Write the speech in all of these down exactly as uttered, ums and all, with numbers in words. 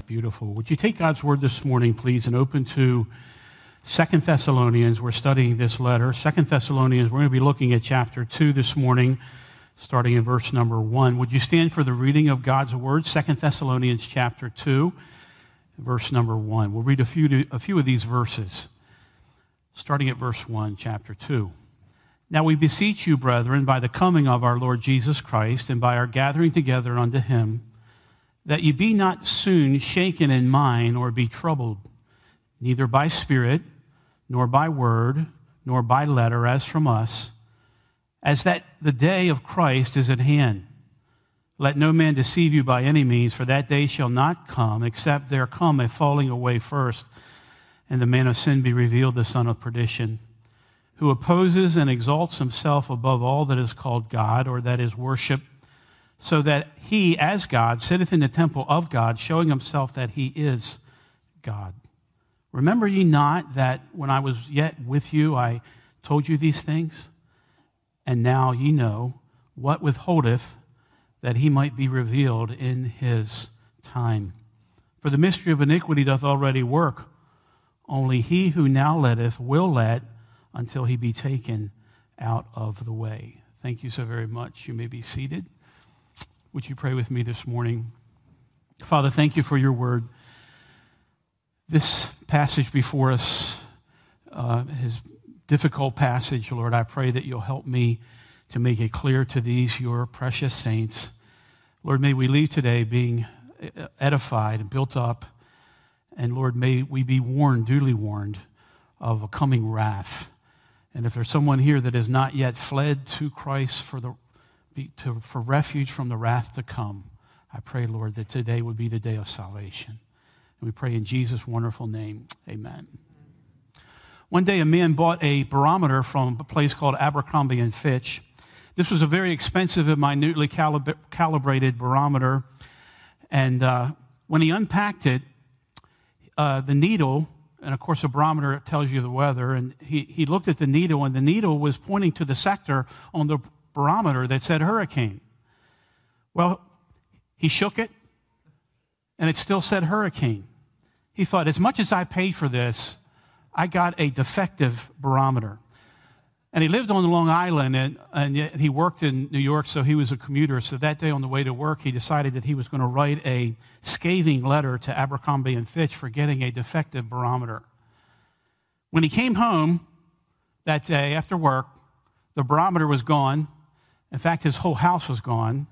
Beautiful. Would you take God's word this morning, please, and open to Second Thessalonians. We're studying this letter. Second Thessalonians, we're going to be looking at chapter two this morning, starting in verse number one. Would you stand for the reading of God's word? Second Thessalonians chapter two, verse number one. We'll read a few, a few of these verses, starting at verse one, chapter two. Now we beseech you, brethren, by the coming of our Lord Jesus Christ, and by our gathering together unto him, that ye be not soon shaken in mind, or be troubled, neither by spirit, nor by word, nor by letter, as from us, as that the day of Christ is at hand. Let no man deceive you by any means, for that day shall not come, except there come a falling away first, and the man of sin be revealed, the son of perdition, who opposes and exalts himself above all that is called God, or that is worshipped, so that he, as God, sitteth in the temple of God, showing himself that he is God. Remember ye not that when I was yet with you, I told you these things? And now ye know what withholdeth, that he might be revealed in his time. For the mystery of iniquity doth already work. Only he who now letteth will let until he be taken out of the way. Thank you so very much. You may be seated. Would you pray with me this morning? Father, thank you for your word. This passage before us uh, is a difficult passage, Lord. I pray that you'll help me to make it clear to these, your precious saints. Lord, may we leave today being edified and built up. And Lord, may we be warned, duly warned, of a coming wrath. And if there's someone here that has not yet fled to Christ for the Be, to, for refuge from the wrath to come, I pray, Lord, that today would be the day of salvation. And we pray in Jesus' wonderful name, amen. One day a man bought a barometer from a place called Abercrombie and Fitch. This was a very expensive and minutely calib- calibrated barometer. And uh, when he unpacked it, uh, the needle, and of course a barometer tells you the weather, and he, he looked at the needle, and the needle was pointing to the sector on the barometer that said hurricane. Well, he shook it, and it still said hurricane. He thought, as much as I paid for this, I got a defective barometer. And he lived on Long Island, and, and he worked in New York, so he was a commuter. So that day on the way to work, he decided that he was going to write a scathing letter to Abercrombie and Fitch for getting a defective barometer. When he came home that day after work, the barometer was gone. In fact, his whole house was gone,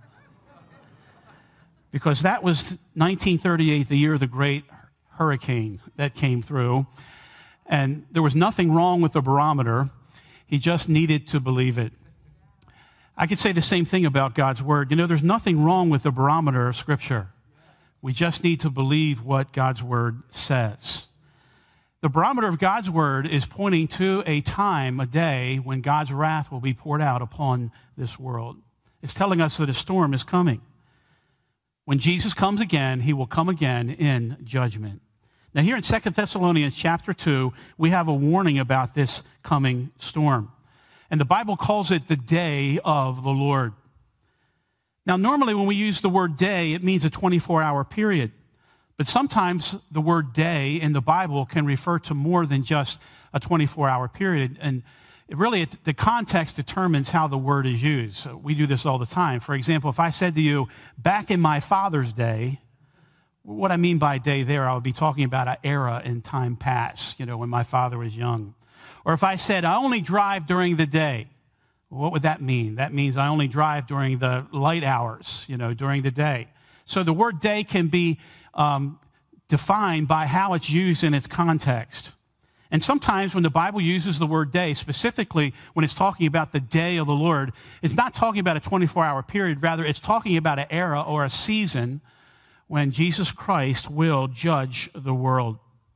because that was nineteen thirty-eight, the year of the great hurricane that came through. And there was nothing wrong with the barometer. He just needed to believe it. I could say the same thing about God's word. You know, there's nothing wrong with the barometer of Scripture. We just need to believe what God's word says. The barometer of God's word is pointing to a time, a day, when God's wrath will be poured out upon this world. It's telling us that a storm is coming. When Jesus comes again, he will come again in judgment. Now here in Second Thessalonians chapter two, we have a warning about this coming storm. And the Bible calls it the day of the Lord. Now normally when we use the word day, it means a twenty-four hour period. But sometimes the word day in the Bible can refer to more than just a twenty-four hour period. And it really, it, the context determines how the word is used. So we do this all the time. For example, if I said to you, back in my father's day, what I mean by day there, I would be talking about an era in time past, you know, when my father was young. Or if I said, I only drive during the day, what would that mean? That means I only drive during the light hours, you know, during the day. So the word day can be um, defined by how it's used in its context. And sometimes when the Bible uses the word day, specifically when it's talking about the day of the Lord, it's not talking about a twenty-four hour period. Rather, it's talking about an era or a season when Jesus Christ will judge the world.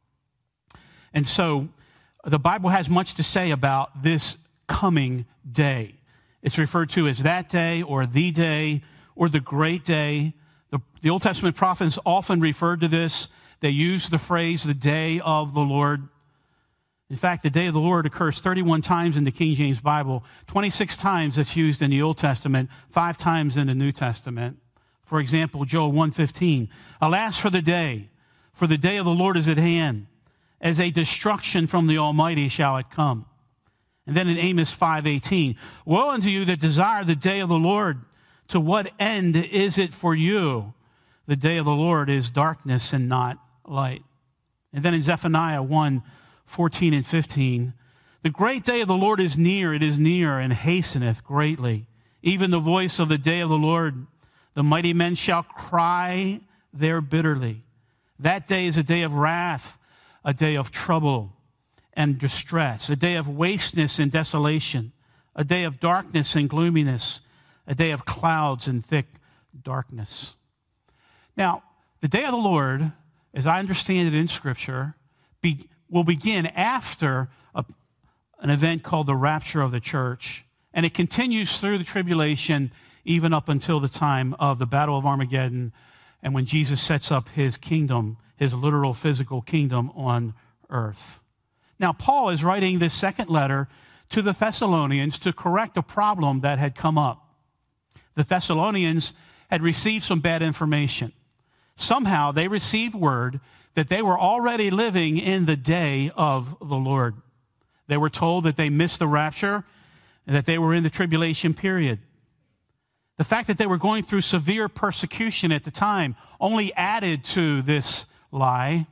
And so the Bible has much to say about this coming day. It's referred to as that day or the day or the great day. The, the Old Testament prophets often referred to this. They use the phrase the day of the Lord. In fact, the day of the Lord occurs thirty-one times in the King James Bible, twenty-six times it's used in the Old Testament, five times in the New Testament. For example, Joel one fifteen, alas for the day for the day of the Lord is at hand. As a destruction from the Almighty shall it come. And then in Amos five eighteen, woe unto you that desire the day of the Lord. To what end is it for you? The day of the Lord is darkness and not light. And then in Zephaniah one fourteen and fifteen, the great day of the Lord is near, it is near, and hasteneth greatly. Even the voice of the day of the Lord, the mighty men shall cry there bitterly. That day is a day of wrath, a day of trouble and distress, a day of wasteness and desolation, a day of darkness and gloominess, a day of clouds and thick darkness. Now, the day of the Lord, as I understand it in Scripture, be, will begin after a, an event called the rapture of the church, and it continues through the tribulation even up until the time of the Battle of Armageddon and when Jesus sets up his kingdom, his literal physical kingdom on earth. Now, Paul is writing this second letter to the Thessalonians to correct a problem that had come up. The Thessalonians had received some bad information. Somehow they received word that they were already living in the day of the Lord. They were told that they missed the rapture and that they were in the tribulation period. The fact that they were going through severe persecution at the time only added to this lie.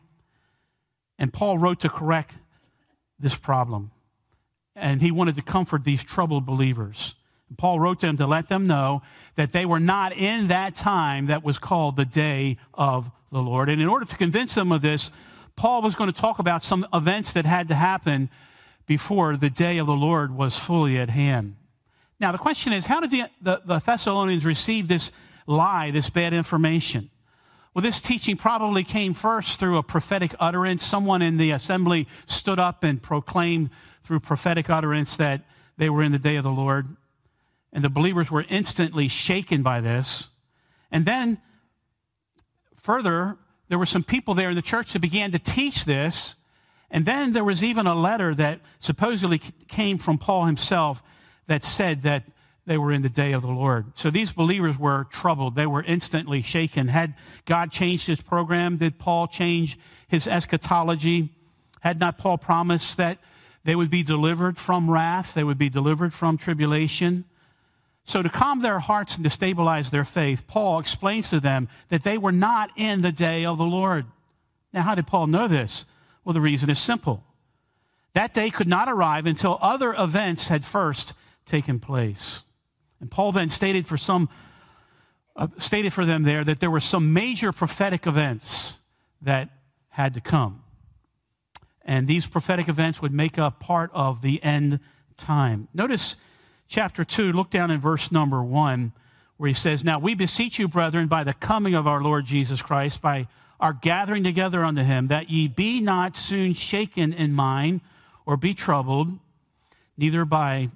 And Paul wrote to correct this problem. And he wanted to comfort these troubled believers. And Paul wrote to them to let them know that they were not in that time that was called the day of the Lord. And in order to convince them of this, Paul was going to talk about some events that had to happen before the day of the Lord was fully at hand. Now, the question is, how did the, the, the Thessalonians receive this lie, this bad information? Well, this teaching probably came first through a prophetic utterance. Someone in the assembly stood up and proclaimed through prophetic utterance that they were in the day of the Lord. And the believers were instantly shaken by this. And then, further, there were some people there in the church that began to teach this. And then there was even a letter that supposedly came from Paul himself that said that they were in the day of the Lord. So these believers were troubled. They were instantly shaken. Had God changed his program? Did Paul change his eschatology? Had not Paul promised that they would be delivered from wrath? They would be delivered from tribulation? So to calm their hearts and to stabilize their faith, Paul explains to them that they were not in the day of the Lord. Now, how did Paul know this? Well, the reason is simple. That day could not arrive until other events had first taken place. And Paul then stated for some, uh, stated for them there that there were some major prophetic events that had to come. And these prophetic events would make up part of the end time. Notice chapter two, look down in verse number one, where he says, now we beseech you, brethren, by the coming of our Lord Jesus Christ, by our gathering together unto him, that ye be not soon shaken in mind, or be troubled, neither by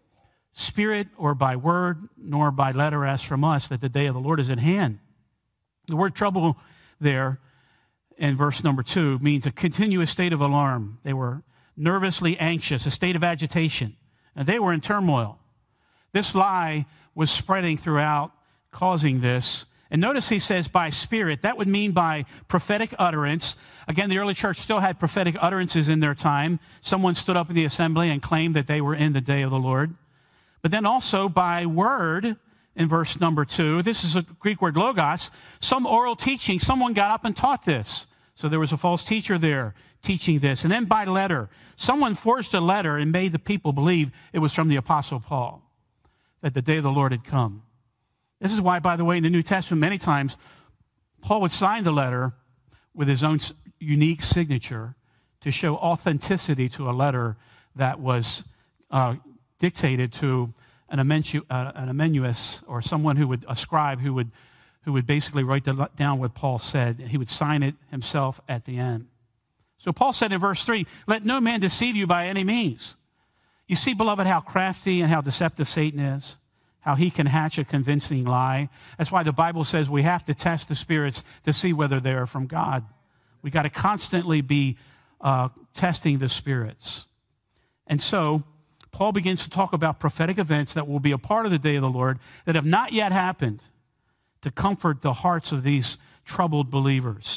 spirit or by word, nor by letter as from us, that the day of the Lord is at hand. The word trouble there in verse number two means a continuous state of alarm. They were nervously anxious, a state of agitation, and they were in turmoil. This lie was spreading throughout, causing this. And notice he says by spirit. That would mean by prophetic utterance. Again, the early church still had prophetic utterances in their time. Someone stood up in the assembly and claimed that they were in the day of the Lord. But then also by word in verse number two. This is a Greek word logos. Some oral teaching. Someone got up and taught this. So there was a false teacher there teaching this. And then by letter. Someone forged a letter and made the people believe it was from the Apostle Paul, that the day of the Lord had come. This is why, by the way, in the New Testament, many times, Paul would sign the letter with his own unique signature to show authenticity to a letter that was uh, dictated to an, amenu, uh, an amanuensis, or someone who would, a scribe who would, who would basically write down what Paul said. He would sign it himself at the end. So Paul said in verse three, let no man deceive you by any means. You see, beloved, how crafty and how deceptive Satan is. How he can hatch a convincing lie. That's why the Bible says we have to test the spirits to see whether they are from God. We got to constantly be uh, testing the spirits. And so Paul begins to talk about prophetic events that will be a part of the day of the Lord that have not yet happened, to comfort the hearts of these troubled believers.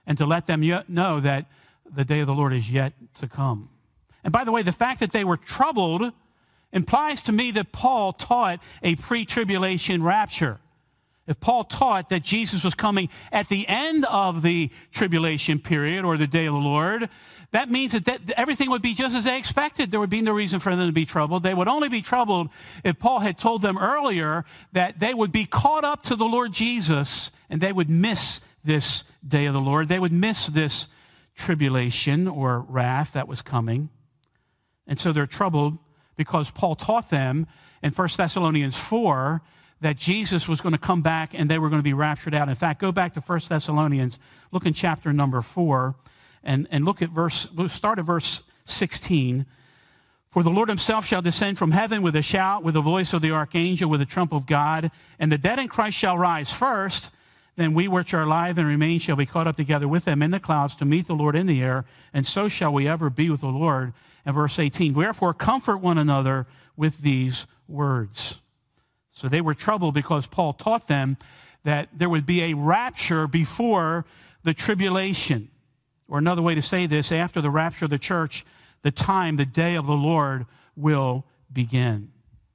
and to let them yet know that the day of the Lord is yet to come. And by the way, the fact that they were troubled implies to me that Paul taught a pre-tribulation rapture. If Paul taught that Jesus was coming at the end of the tribulation period or the day of the Lord, that means that, that everything would be just as they expected. There would be no reason for them to be troubled. They would only be troubled if Paul had told them earlier that they would be caught up to the Lord Jesus and they would miss this day of the Lord. They would miss this tribulation or wrath that was coming. And so they're troubled because Paul taught them in First Thessalonians four that Jesus was going to come back and they were going to be raptured out. In fact, go back to First Thessalonians, look in chapter number four, and, and look at verse, we'll start at verse sixteen. For the Lord himself shall descend from heaven with a shout, with the voice of the archangel, with the trump of God, and the dead in Christ shall rise first. Then we which are alive and remain shall be caught up together with them in the clouds to meet the Lord in the air, and so shall we ever be with the Lord. And verse eighteen, wherefore comfort one another with these words. So they were troubled because Paul taught them that there would be a rapture before the tribulation. Or another way to say this, after the rapture of the church, the time, the day of the Lord will begin.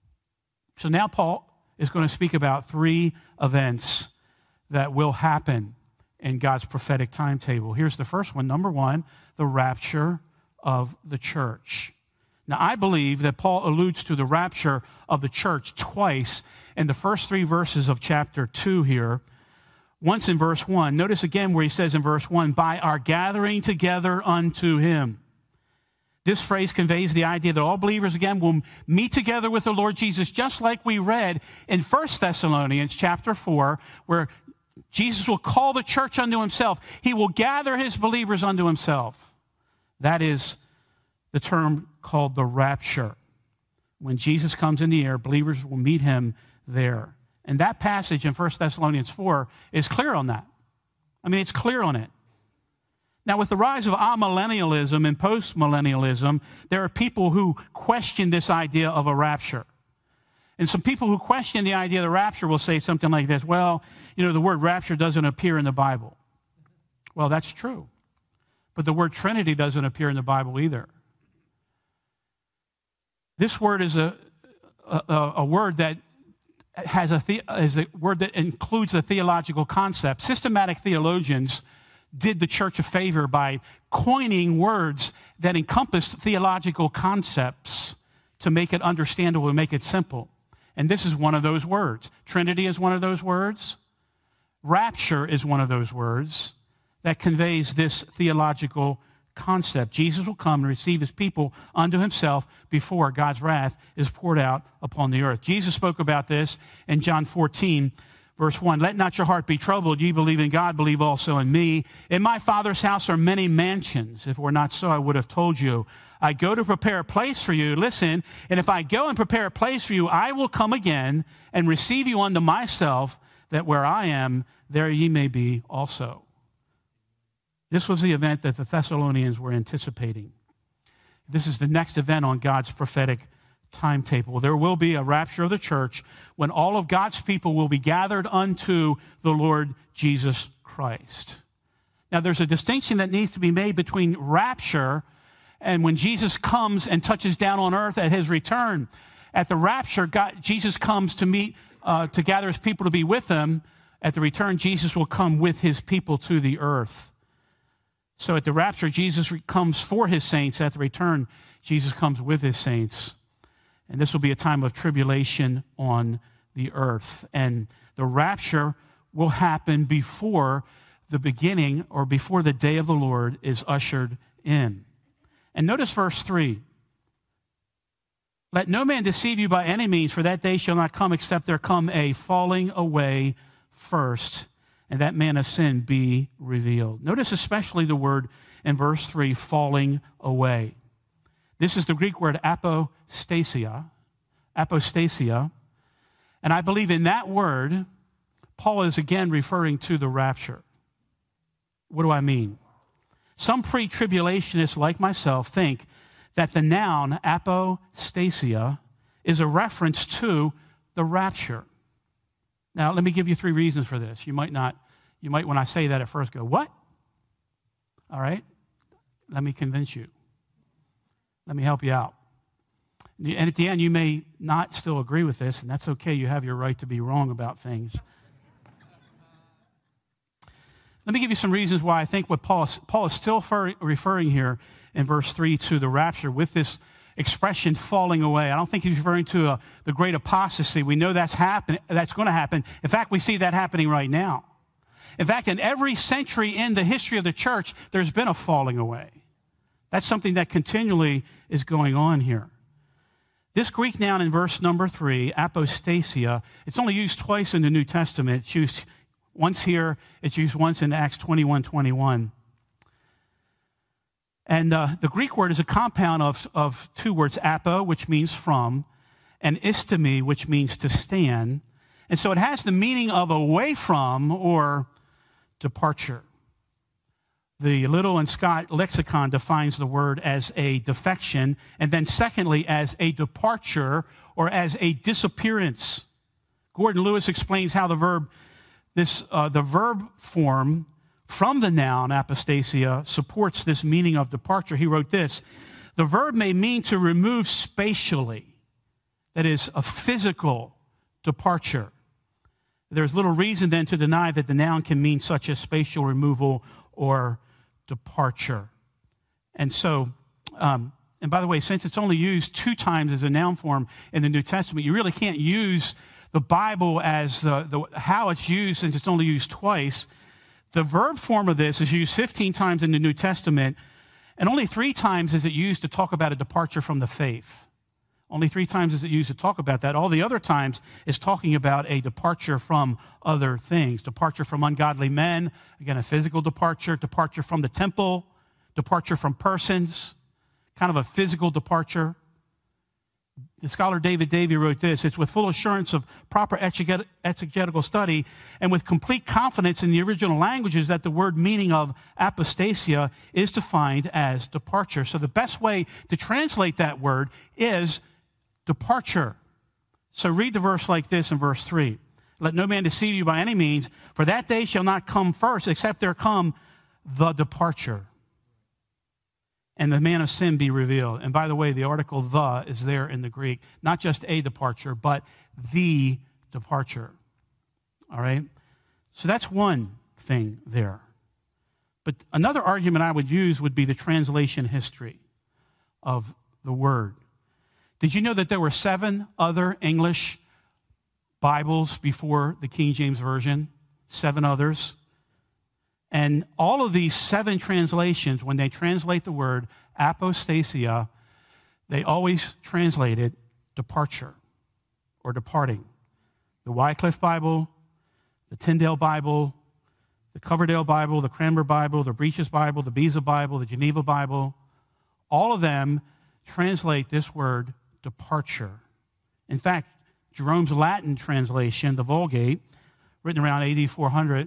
So now Paul is going to speak about three events that will happen in God's prophetic timetable. Here's the first one. Number one, the rapture of the church. Now, I believe that Paul alludes to the rapture of the church twice in the first three verses of chapter two here. Once in verse one. Notice again where he says in verse one, by our gathering together unto him. This phrase conveys the idea that all believers again will meet together with the Lord Jesus, just like we read in First Thessalonians chapter four, where Jesus will call the church unto himself. He will gather his believers unto himself. That is the term called the rapture. When Jesus comes in the air, believers will meet him there. And that passage in First Thessalonians four is clear on that. I mean, it's clear on it. Now, with the rise of amillennialism and postmillennialism, there are people who question this idea of a rapture. And some people who question the idea of the rapture will say something like this, well, you know, the word rapture doesn't appear in the Bible. Well, that's true. But the word Trinity doesn't appear in the Bible either. This word is a, a, a word that has a, the, is a word that includes a theological concept. Systematic theologians did the church a favor by coining words that encompass theological concepts to make it understandable, to make it simple. And this is one of those words. Trinity is one of those words. Rapture is one of those words that conveys this theological concept. Jesus will come and receive his people unto himself before God's wrath is poured out upon the earth. Jesus spoke about this in John fourteen, verse one. Let not your heart be troubled. Ye believe in God, believe also in me. In my Father's house are many mansions. If it were not so, I would have told you. I go to prepare a place for you. Listen, and if I go and prepare a place for you, I will come again and receive you unto myself, that where I am, there ye may be also. This was the event that the Thessalonians were anticipating. This is the next event on God's prophetic timetable. There will be a rapture of the church when all of God's people will be gathered unto the Lord Jesus Christ. Now, there's a distinction that needs to be made between rapture and when Jesus comes and touches down on earth at his return. At the rapture, God, Jesus comes to meet, uh, to gather his people to be with him. At the return, Jesus will come with his people to the earth. So at the rapture, Jesus comes for his saints. At the return, Jesus comes with his saints. And this will be a time of tribulation on the earth. And the rapture will happen before the beginning or before the day of the Lord is ushered in. And notice verse three. Let no man deceive you by any means, for that day shall not come except there come a falling away first, and that man of sin be revealed. Notice especially the word in verse three, falling away. This is the Greek word apostasia, apostasia. And I believe in that word, Paul is again referring to the rapture. What do I mean? Some pre-tribulationists like myself think that the noun apostasia is a reference to the rapture. Now, let me give you three reasons for this. You might not, you might, when I say that at first, go, what? All right? Let me convince you. Let me help you out. And at the end, you may not still agree with this, and that's okay. You have your right to be wrong about things. Let me give you some reasons why I think what Paul is, Paul is still refer, referring here in verse three to the rapture with this expression falling away. I don't think he's referring to a, the great apostasy. We know that's happen, that's going to happen. In fact, we see that happening right now. In fact, in every century in the history of the church, there's been a falling away. That's something that continually is going on here. This Greek noun in verse number three, apostasia, it's only used twice in the New Testament. It's used once here, it's used once in Acts twenty-one twenty-one. And uh, the Greek word is a compound of, of two words, apo, which means from, and istemi, which means to stand. And so it has the meaning of away from or departure. The Little and Scott lexicon defines the word as a defection, and then secondly, as a departure or as a disappearance. Gordon Lewis explains how the verb, this uh, the verb form from the noun apostasia supports this meaning of departure. He wrote this: the verb may mean to remove spatially, that is, a physical departure. There's little reason then to deny that the noun can mean such as spatial removal or departure. And so, um, and by the way, since it's only used two times as a noun form in the New Testament, you really can't use the Bible as the, the how it's used since it's only used twice. The verb form of this is used fifteen times in the New Testament, and only three times is it used to talk about a departure from the faith. Only three times is it used to talk about that. All the other times is talking about a departure from other things. Departure from ungodly men, again, a physical departure. Departure from the temple. Departure from persons, kind of a physical departure. The scholar David Davy wrote this: it's with full assurance of proper exegetical study and with complete confidence in the original languages that the word meaning of apostasia is defined as departure. So the best way to translate that word is departure. So read the verse like this in verse three. Let no man deceive you by any means, for that day shall not come first, except there come the departure, and the man of sin be revealed. And by the way, the article the is there in the Greek, not just a departure, but the departure. All right? So that's one thing there. But another argument I would use would be the translation history of the word. Did you know that there were seven other English Bibles before the King James Version? Seven others. And all of these seven translations, when they translate the word apostasia, they always translate it departure or departing. The Wycliffe Bible, the Tyndale Bible, the Coverdale Bible, the Cranmer Bible, the Breeches Bible, the Beza Bible, the Geneva Bible, all of them translate this word departure. In fact, Jerome's Latin translation, the Vulgate, written around A D four hundred,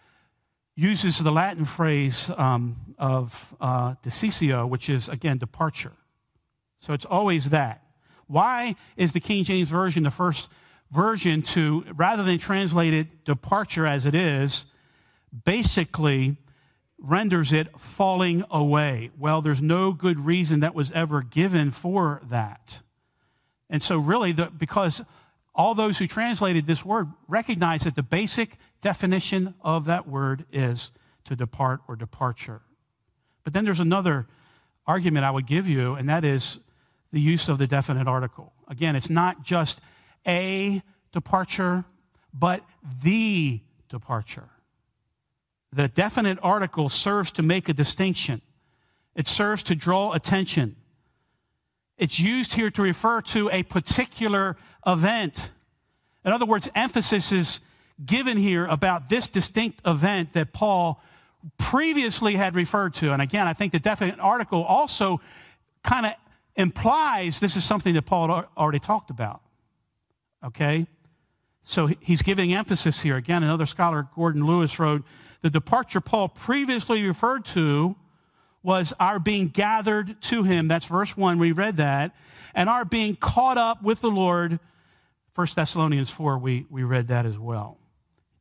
uses the Latin phrase um, of uh, decisio, which is, again, departure. So it's always that. Why is the King James Version the first version to, rather than translate it departure as it is, basically renders it falling away? Well, there's no good reason that was ever given for that. And so really, the, because all those who translated this word recognize that the basic definition of that word is to depart or departure. But then there's another argument I would give you, and that is the use of the definite article. Again, it's not just a departure, but the departure. The definite article serves to make a distinction. It serves to draw attention. It's used here to refer to a particular event. In other words, emphasis is given here about this distinct event that Paul previously had referred to. And again, I think the definite article also kind of implies this is something that Paul already talked about. Okay? So he's giving emphasis here. Again, another scholar, Gordon Lewis, wrote, the departure Paul previously referred to was our being gathered to him. That's verse one. We read that. And our being caught up with the Lord. First Thessalonians four, we, we read that as well.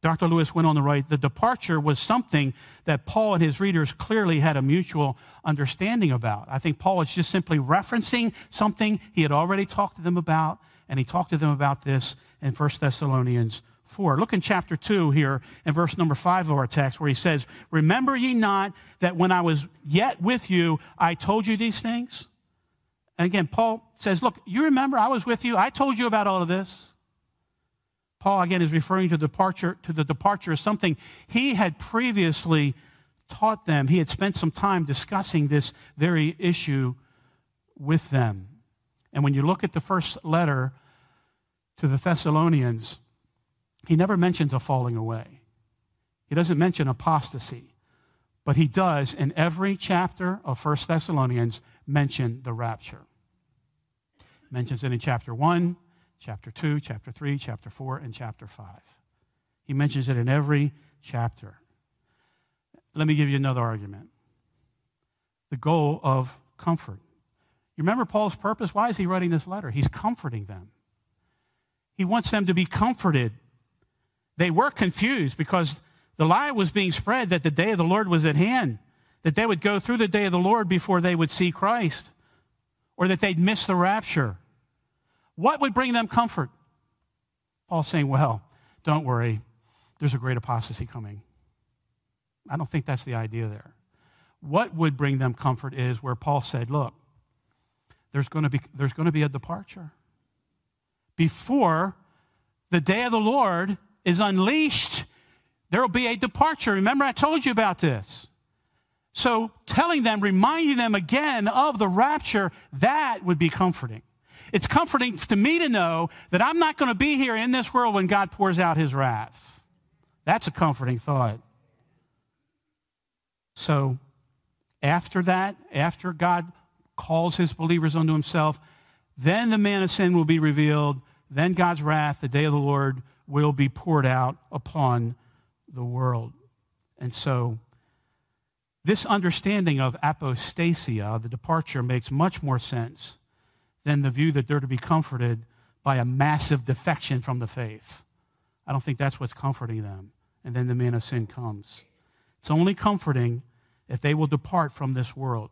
Doctor Lewis went on to write, the departure was something that Paul and his readers clearly had a mutual understanding about. I think Paul is just simply referencing something he had already talked to them about, and he talked to them about this in First Thessalonians four. Look in chapter two here in verse number five of our text where he says, remember ye not that when I was yet with you, I told you these things? And again, Paul says, look, you remember I was with you. I told you about all of this. Paul, again, is referring to departure, to the departure as something he had previously taught them. He had spent some time discussing this very issue with them. And when you look at the first letter to the Thessalonians, he never mentions a falling away. He doesn't mention apostasy. But he does, in every chapter of First Thessalonians, mention the rapture. He mentions it in chapter one, chapter two, chapter three, chapter four, and chapter five. He mentions it in every chapter. Let me give you another argument. The goal of comfort. You remember Paul's purpose? Why is he writing this letter? He's comforting them. He wants them to be comforted. They were confused because the lie was being spread that the day of the Lord was at hand, that they would go through the day of the Lord before they would see Christ, or that they'd miss the rapture. What would bring them comfort? Paul's saying, well, don't worry, there's a great apostasy coming. I don't think that's the idea there. What would bring them comfort is where Paul said, look, there's going to be, there's going to be a departure. Before the day of the Lord is unleashed, there will be a departure. Remember, I told you about this. So telling them, reminding them again of the rapture, that would be comforting. It's comforting to me to know that I'm not going to be here in this world when God pours out his wrath. That's a comforting thought. So after that, after God calls his believers unto himself, then the man of sin will be revealed. Then God's wrath, the day of the Lord, will be poured out upon the world. And so this understanding of apostasia, the departure, makes much more sense than the view that they're to be comforted by a massive defection from the faith. I don't think that's what's comforting them. And then the man of sin comes. It's only comforting if they will depart from this world.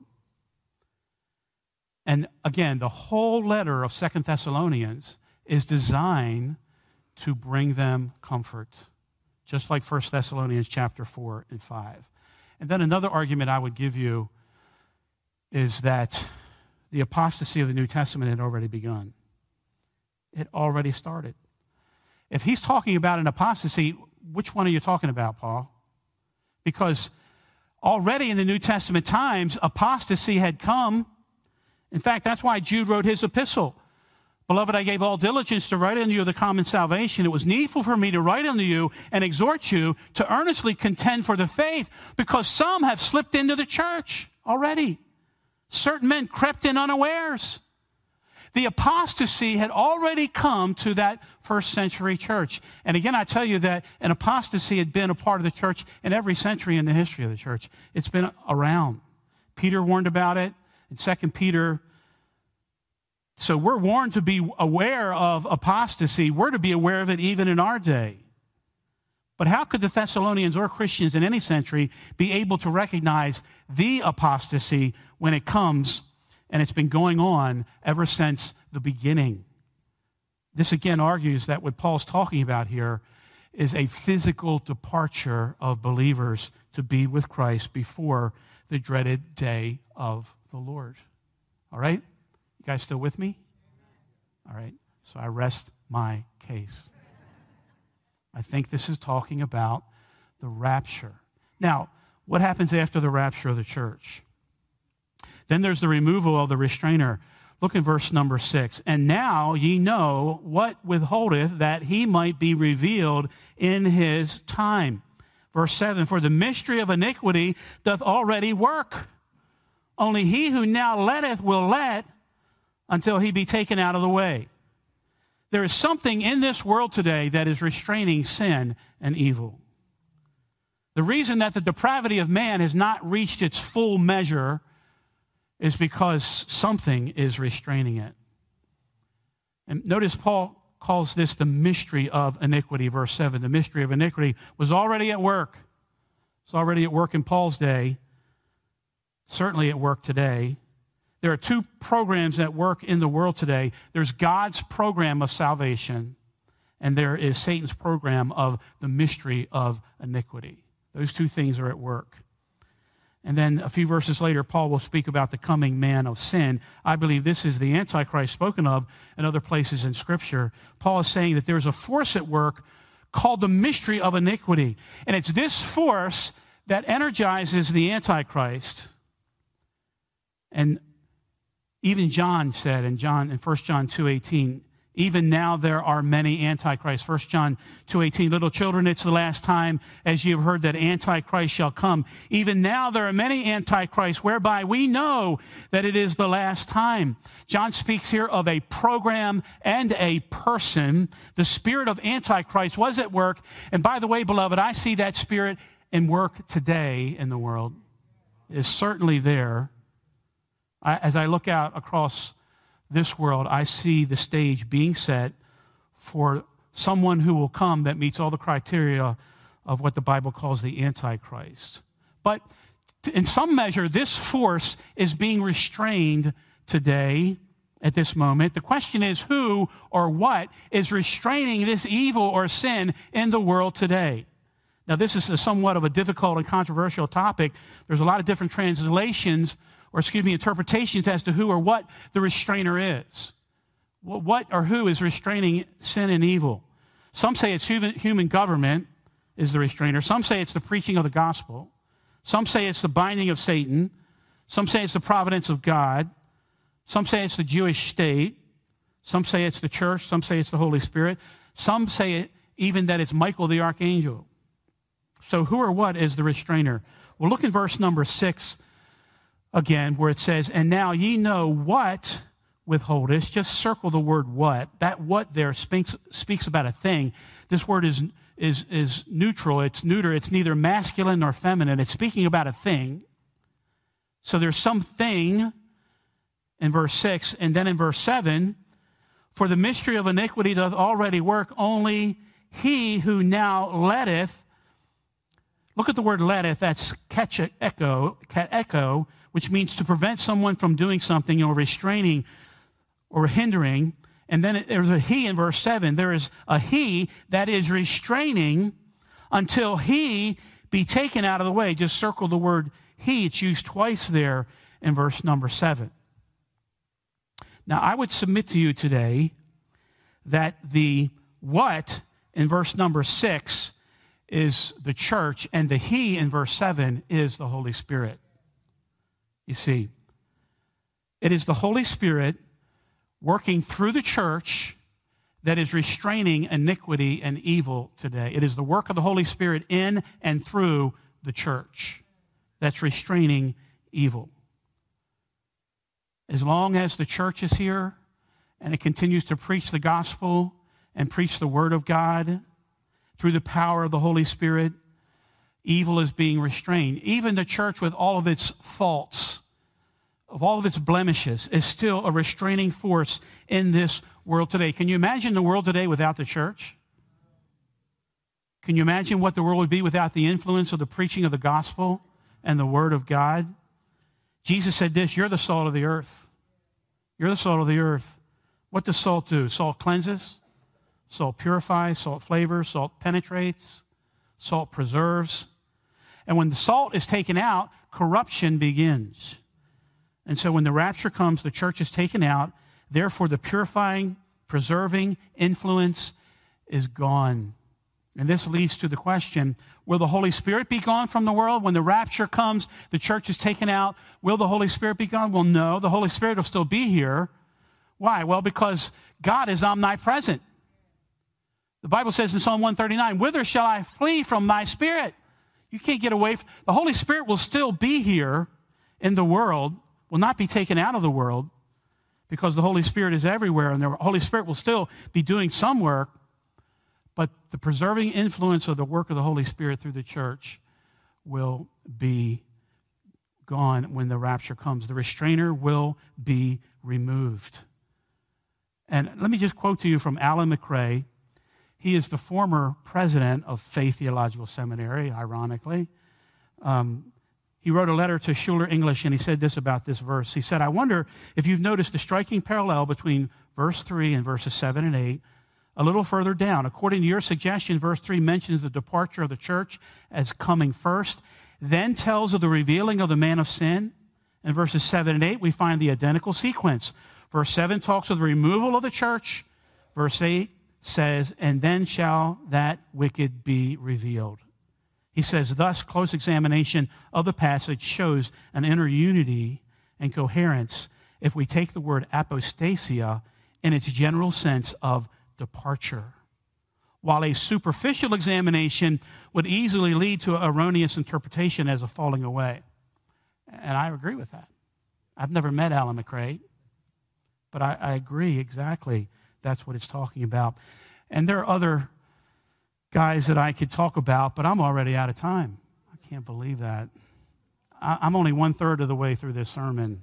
And again, the whole letter of Second Thessalonians is designed to bring them comfort, just like First Thessalonians chapter four and five. And then another argument I would give you is that the apostasy of the New Testament had already begun. It already started. If he's talking about an apostasy, which one are you talking about, Paul? Because already in the New Testament times, apostasy had come. In fact, that's why Jude wrote his epistle. Beloved, I gave all diligence to write unto you the common salvation. It was needful for me to write unto you and exhort you to earnestly contend for the faith, because some have slipped into the church already. Certain men crept in unawares. The apostasy had already come to that first century church. And again, I tell you that an apostasy had been a part of the church in every century in the history of the church. It's been around. Peter warned about it in Second Peter. So we're warned to be aware of apostasy. We're to be aware of it even in our day. But how could the Thessalonians or Christians in any century be able to recognize the apostasy when it comes, and it's been going on ever since the beginning? This again argues that what Paul's talking about here is a physical departure of believers to be with Christ before the dreaded day of the Lord. All right? You guys still with me? All right. So I rest my case. I think this is talking about the rapture. Now, what happens after the rapture of the church? Then there's the removal of the restrainer. Look in verse number six. And now ye know what withholdeth, that he might be revealed in his time. Verse seven, for the mystery of iniquity doth already work. Only he who now letteth will let until he be taken out of the way. There is something in this world today that is restraining sin and evil. The reason that the depravity of man has not reached its full measure is because something is restraining it. And notice Paul calls this the mystery of iniquity, verse seven. The mystery of iniquity was already at work. It's already at work in Paul's day, certainly at work today. There are two programs at work in the world today. There's God's program of salvation, and there is Satan's program of the mystery of iniquity. Those two things are at work. And then a few verses later, Paul will speak about the coming man of sin. I believe this is the Antichrist spoken of in other places in Scripture. Paul is saying that there's a force at work called the mystery of iniquity. And it's this force that energizes the Antichrist. And even John said in John in First John two eighteen, even now there are many antichrists. First John two eighteen, little children, it's the last time, as you have heard, that Antichrist shall come. Even now there are many antichrists, whereby we know that it is the last time. John speaks here of a program and a person. The spirit of Antichrist was at work. And by the way, beloved, I see that spirit in work today in the world. It is certainly there. I, as I look out across this world, I see the stage being set for someone who will come that meets all the criteria of what the Bible calls the Antichrist. But in some measure, this force is being restrained today at this moment. The question is who or what is restraining this evil or sin in the world today? Now, this is a somewhat of a difficult and controversial topic. There's a lot of different translations or excuse me, interpretations as to who or what the restrainer is. What or who is restraining sin and evil? Some say it's human, human government is the restrainer. Some say it's the preaching of the gospel. Some say it's the binding of Satan. Some say it's the providence of God. Some say it's the Jewish state. Some say it's the church. Some say it's the Holy Spirit. Some say it, even that it's Michael the archangel. So who or what is the restrainer? Well, look in verse number six again, where it says, and now ye know what withholdeth. Just circle the word what. That what there speaks, speaks about a thing. This word is, is, is neutral. It's neuter. It's neither masculine nor feminine. It's speaking about a thing. So there's something in verse six. And then in verse seven, for the mystery of iniquity doth already work, only he who now letteth. Look at the word letteth. That's catch echo, echo, which means to prevent someone from doing something or restraining or hindering. And then there's a he in verse seven. There is a he that is restraining until he be taken out of the way. Just circle the word he. It's used twice there in verse number seven. Now, I would submit to you today that the what in verse number six is the church, and the he in verse seven is the Holy Spirit. You see, it is the Holy Spirit working through the church that is restraining iniquity and evil today. It is the work of the Holy Spirit in and through the church that's restraining evil. As long as the church is here and it continues to preach the gospel and preach the word of God through the power of the Holy Spirit, evil is being restrained. Even the church with all of its faults, of all of its blemishes, is still a restraining force in this world today. Can you imagine the world today without the church? Can you imagine what the world would be without the influence of the preaching of the gospel and the word of God? Jesus said this, you're the salt of the earth. You're the salt of the earth. What does salt do? Salt cleanses. Salt purifies, salt flavors, salt penetrates, salt preserves. And when the salt is taken out, corruption begins. And so when the rapture comes, the church is taken out. Therefore, the purifying, preserving influence is gone. And this leads to the question, will the Holy Spirit be gone from the world? When the rapture comes, the church is taken out. Will the Holy Spirit be gone? Well, no, the Holy Spirit will still be here. Why? Well, because God is omnipresent. The Bible says in Psalm one thirty-nine, whither shall I flee from thy spirit? You can't get away from, the Holy Spirit will still be here in the world, will not be taken out of the world, because the Holy Spirit is everywhere, and the Holy Spirit will still be doing some work, but the preserving influence of the work of the Holy Spirit through the church will be gone when the rapture comes. The restrainer will be removed. And let me just quote to you from Alan McRae. He is the former president of Faith Theological Seminary, ironically. Um, he wrote a letter to Schuler English, and he said this about this verse. He said, I wonder if you've noticed a striking parallel between verse three and verses seven and eight. A little further down, according to your suggestion, verse three mentions the departure of the church as coming first, then tells of the revealing of the man of sin. In verses seven and eight, we find the identical sequence. Verse seven talks of the removal of the church. Verse eight says, and then shall that wicked be revealed. He says, thus, close examination of the passage shows an inner unity and coherence if we take the word apostasia in its general sense of departure, while a superficial examination would easily lead to erroneous interpretation as a falling away. And I agree with that. I've never met Alan McRae, but I, I agree exactly that's what it's talking about. And there are other guys that I could talk about, but I'm already out of time. I can't believe that. I, I'm only one third of the way through this sermon.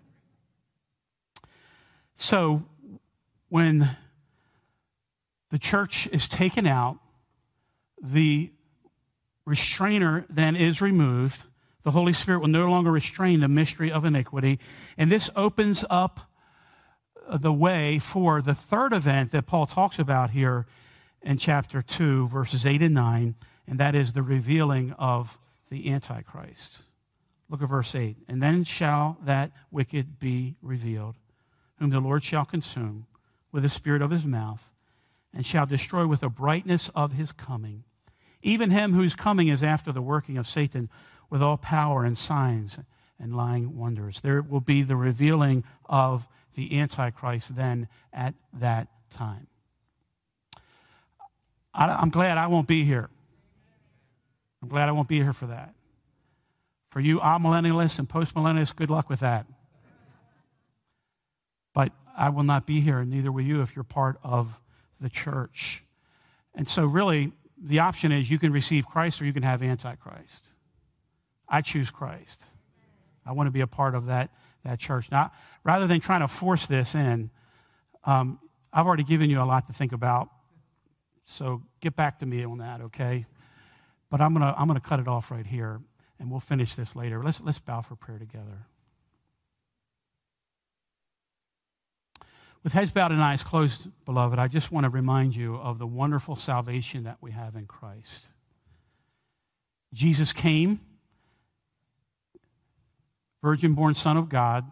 So when the church is taken out, the restrainer then is removed. The Holy Spirit will no longer restrain the mystery of iniquity. And this opens up the way for the third event that Paul talks about here in chapter two, verses eight and nine, and that is the revealing of the Antichrist. Look at verse eight. And then shall that wicked be revealed, whom the Lord shall consume with the spirit of his mouth, and shall destroy with the brightness of his coming. Even him whose coming is after the working of Satan with all power and signs and lying wonders. There will be the revealing of the Antichrist then at that time. I'm glad I won't be here. I'm glad I won't be here for that. For you amillennialists and postmillennialists, good luck with that. But I will not be here, and neither will you if you're part of the church. And so really, the option is you can receive Christ or you can have Antichrist. I choose Christ. I want to be a part of that, that church. Now, rather than trying to force this in, um, I've already given you a lot to think about. So get back to me on that, okay? But I'm gonna I'm gonna cut it off right here, and we'll finish this later. Let's let's bow for prayer together. With heads bowed and eyes closed, beloved, I just want to remind you of the wonderful salvation that we have in Christ. Jesus came, virgin-born Son of God,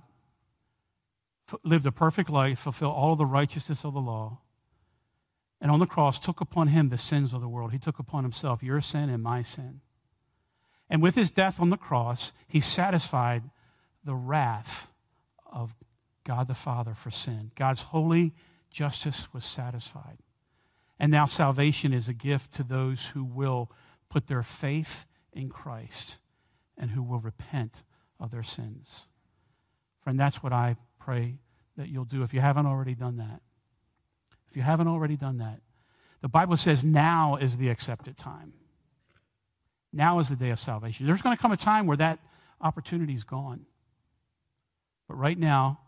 lived a perfect life, fulfilled all of the righteousness of the law, and on the cross took upon him the sins of the world. He took upon himself your sin and my sin. And with his death on the cross, he satisfied the wrath of God the Father for sin. God's holy justice was satisfied. And now salvation is a gift to those who will put their faith in Christ and who will repent of their sins. Friend, that's what I pray that you'll do if you haven't already done that. If you haven't already done that, the Bible says now is the accepted time. Now is the day of salvation. There's going to come a time where that opportunity is gone. But right now,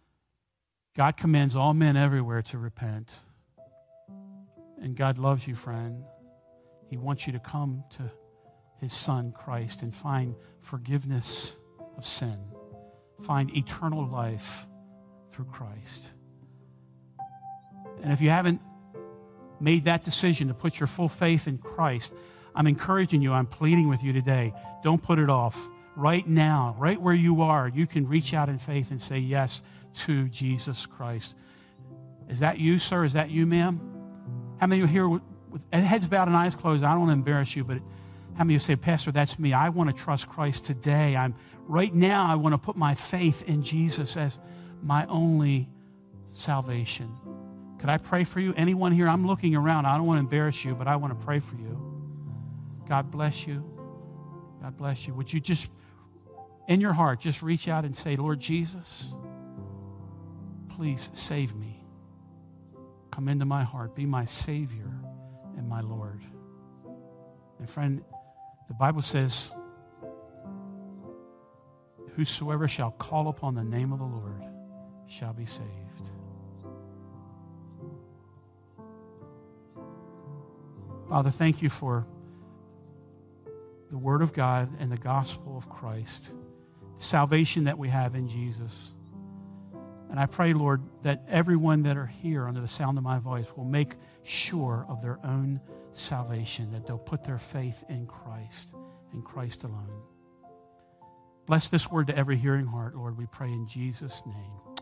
God commends all men everywhere to repent. And God loves you, friend. He wants you to come to his Son, Christ, and find forgiveness of sin. Find eternal life through Christ. And if you haven't made that decision to put your full faith in Christ, I'm encouraging you, I'm pleading with you today, don't put it off. Right now, right where you are, you can reach out in faith and say yes to Jesus Christ. Is that you, sir? Is that you, ma'am? How many of you here with, with heads bowed and eyes closed? I don't want to embarrass you, but how many of you say, Pastor, that's me. I want to trust Christ today. I'm right now, I want to put my faith in Jesus as my only salvation. Could I pray for you? Anyone here? I'm looking around. I don't want to embarrass you, but I want to pray for you. God bless you. God bless you. Would you just, in your heart, just reach out and say, Lord Jesus, please save me. Come into my heart. Be my Savior and my Lord. And friend, the Bible says, whosoever shall call upon the name of the Lord shall be saved. Father, thank you for the Word of God and the gospel of Christ, the salvation that we have in Jesus. And I pray, Lord, that everyone that are here under the sound of my voice will make sure of their own salvation, that they'll put their faith in Christ and Christ alone. Bless this word to every hearing heart, Lord, we pray in Jesus' name.